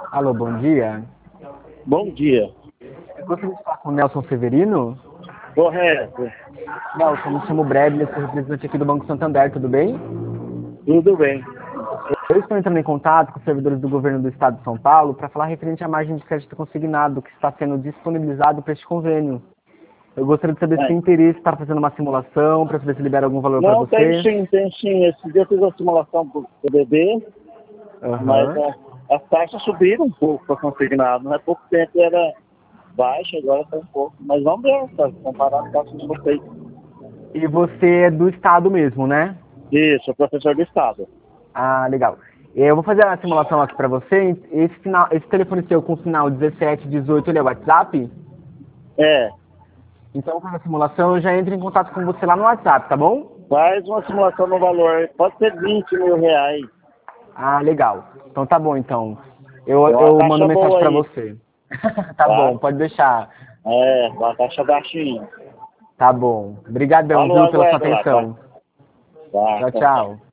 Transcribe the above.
Alô, bom dia. Bom dia. Eu gostaria de falar com o Nelson Severino. Correto. Nelson, me chamo Bradley, sou representante aqui do Banco Santander, tudo bem? Tudo bem. Eu estou entrando em contato com os servidores do governo do estado de São Paulo para falar referente à margem de crédito consignado que está sendo disponibilizado para este convênio. Eu gostaria de saber se É. tem interesse para fazendo uma simulação, para saber se libera algum valor para Não, tem você. sim, tem sim. Esse dia eu fiz a simulação para o bebê, mas Aham. as taxas subiram um pouco para consignado. Há pouco tempo era baixa, agora está um pouco. Mas vamos ver, tá? Comparar as taxas de vocês. E você é do estado mesmo, né? Isso, sou professor de Estado. Ah, legal. Eu vou fazer a simulação aqui para você. Esse telefone seu com o final 1718, ele é WhatsApp? É, Então, para a simulação, eu já entro em contato com você lá no WhatsApp, tá bom? faz uma simulação no valor, pode ser 20 mil reais. Ah, legal. Então tá bom, então. É uma Eu mando taxa mensagem boa para aí, você. Tá tá? bom, pode deixar. É, uma taxa baixinha. Tá bom. Obrigadão, Fala o viu, pela sua aguardo lá, tá? atenção. Tá, Tchau, tchau, tchau. tchau.